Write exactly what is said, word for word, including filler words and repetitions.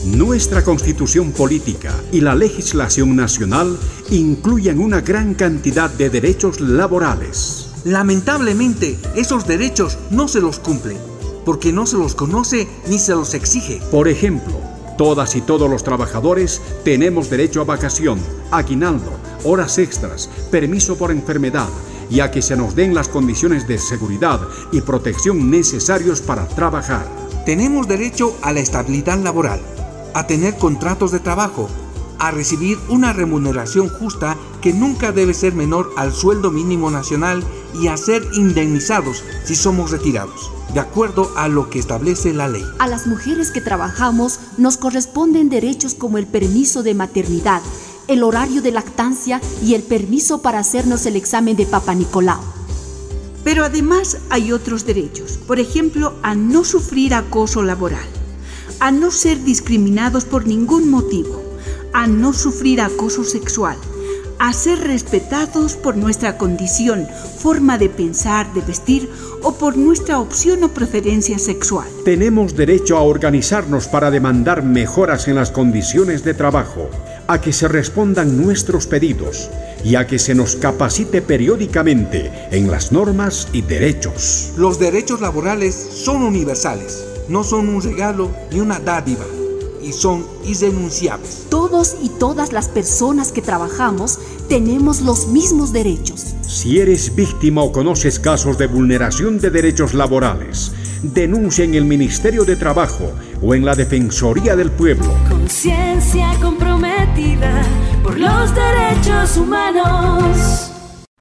Nuestra Constitución Política y la legislación nacional incluyen una gran cantidad de derechos laborales. Lamentablemente, esos derechos no se los cumplen, porque no se los conoce ni se los exige. Por ejemplo, todas y todos los trabajadores tenemos derecho a vacación, aguinaldo, horas extras, permiso por enfermedad y a que se nos den las condiciones de seguridad y protección necesarios para trabajar. Tenemos derecho a la estabilidad laboral, a tener contratos de trabajo, a recibir una remuneración justa que nunca debe ser menor al sueldo mínimo nacional y a ser indemnizados si somos retirados, de acuerdo a lo que establece la ley. A las mujeres que trabajamos nos corresponden derechos como el permiso de maternidad, el horario de lactancia y el permiso para hacernos el examen de Papa Nicolau. Pero además hay otros derechos, por ejemplo, a no sufrir acoso laboral, a no ser discriminados por ningún motivo, a no sufrir acoso sexual, a ser respetados por nuestra condición, forma de pensar, de vestir o por nuestra opción o preferencia sexual. Tenemos derecho a organizarnos para demandar mejoras en las condiciones de trabajo, a que se respondan nuestros pedidos y a que se nos capacite periódicamente en las normas y derechos. Los derechos laborales son universales, no son un regalo ni una dádiva, y son irrenunciables. Todos y todas las personas que trabajamos tenemos los mismos derechos. Si eres víctima o conoces casos de vulneración de derechos laborales, denuncia en el Ministerio de Trabajo o en la Defensoría del Pueblo. Conciencia comprometida por los derechos humanos.